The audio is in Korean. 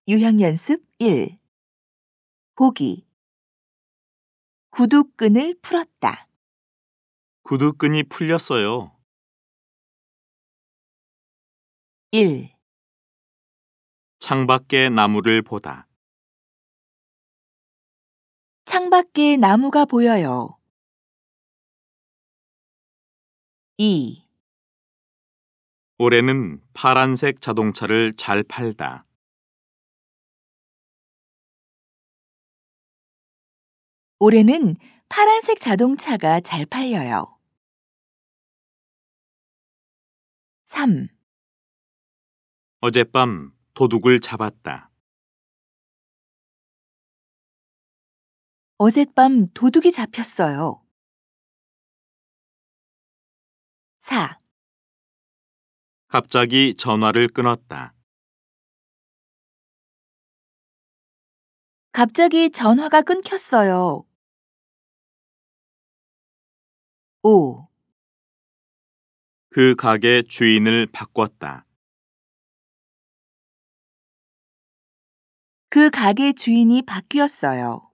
유형연습 1. 보기. 구두끈을 풀었다. 구두끈이 풀렸어요. 1. 창밖에 나무를 보다. 창밖에 나무가 보여요. 2. 올해는 파란색 자동차를 잘 팔다. 올해는 파란색 자동차가 잘 팔려요. 3. 어젯밤 도둑을 잡았다. 어젯밤 도둑이 잡혔어요. 4. 갑자기 전화를 끊었다. 갑자기 전화가 끊겼어요. 5. 그 가게 주인을 바꿨다. 그 가게 주인이 바뀌었어요.